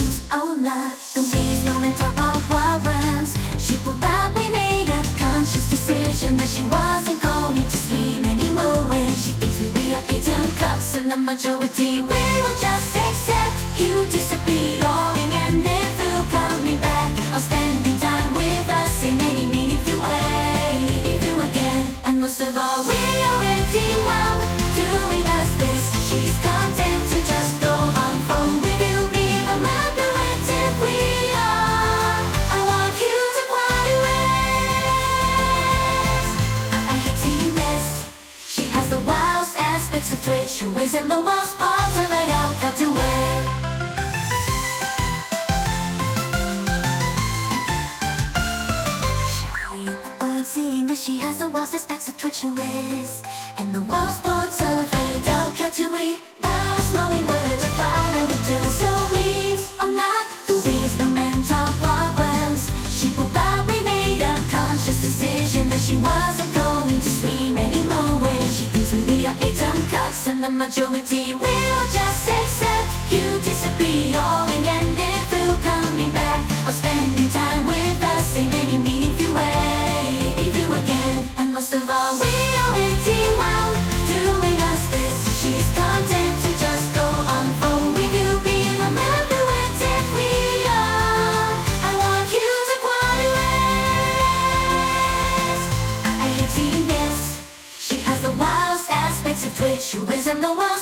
Hola, don't be no mental problems. She probably made a conscious decision that she wasn't going to sleep anymore. When she thinks we are eating cups, and the majority will just accept you disappearing. And if you coming back or spending time with us in any meaningful way, if you again. And most of all, we already know doing us this. She's content to just go on phone with you, be no matter what if we are. I want you to quiet ways. I hate seeing this. She has the wildest aspects of twitch. She weighs in the worst parts of it out, got to wear. Seeing that she has the worst aspects of twitch and ways, and the worst parts of it out, got to read. Slowing words about her to do so weeds. I'm not the weeds, the mental problems. She probably made a conscious decision that she wasn't going to scream anymore. When she thinks we are eating cuts, and the majority will just accept you disappearing. And if you coming back or spending time with us in any meaningful way, if you again. And most of all, we already know doing us this. She's content to just go on phone with you, being a member with if we are. I want you to quiet ways. I hate seeing this. She has the wildest aspects of twitch. Who is in the world?